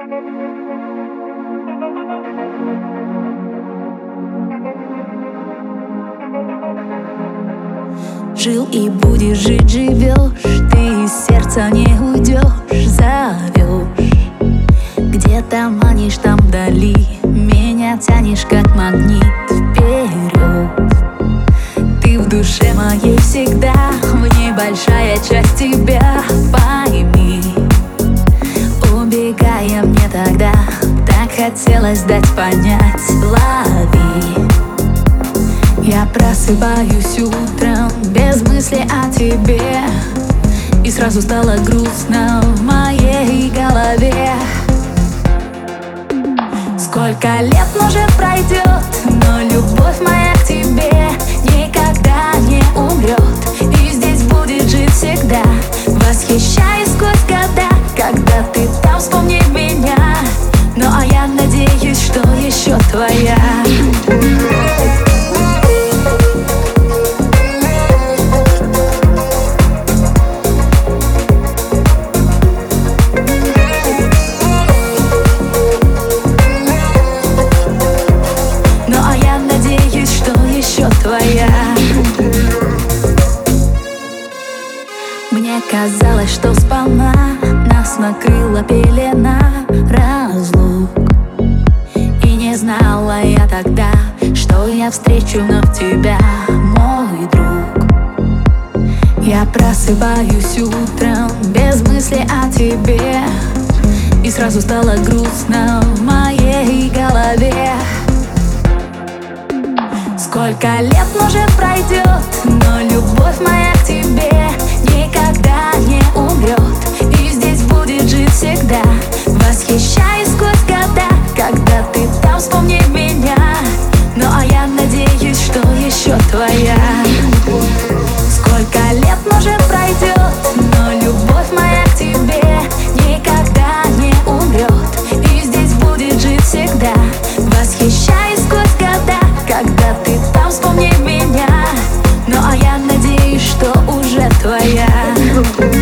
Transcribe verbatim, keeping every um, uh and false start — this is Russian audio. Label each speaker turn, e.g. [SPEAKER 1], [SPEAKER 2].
[SPEAKER 1] Жил и будешь жить, живешь, ты из сердца не уйдешь, зовешь. Где-то манишь там вдали, меня тянешь как магнит вперед. Ты в душе моей всегда, в ней большая часть тебя, пойми. Убегая мне тогда, так хотелось дать понять, лови. Я просыпаюсь утром без мысли о тебе, и сразу стало грустно в моей голове. Сколько лет, может, пройдет, но любовь моя к тебе никогда не умрет, и здесь будет жить всегда. Восхищаюсь сквозь года, когда ты там, вспомни меня. Ну а я надеюсь, что еще твоя. Твоя. Мне казалось, что сполна нас накрыла пелена разлук, и не знала я тогда, что я встречу вновь тебя, мой друг. Я просыпаюсь утром без мысли о тебе, и сразу стало грустно в моей голове. Сколько лет, может, пройдет, но любовь моя к тебе никогда не умрет, и здесь будет жить всегда. Восхищаюсь сквозь года, когда ты там, вспомни меня. Ну а я надеюсь, что еще твоя. Сколько лет, может, пройдет, но любовь моя к тебе никогда не умрет, и здесь будет жить всегда. Восхищаюсь сквозь года, когда ты там, вспомни меня. Ну а я надеюсь, что уже твоя.